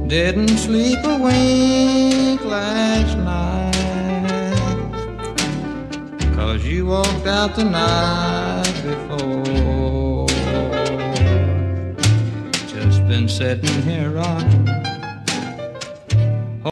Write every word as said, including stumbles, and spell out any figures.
Didn't sleep a wink last night, 'cause you walked out the night before. Just been sitting here rocking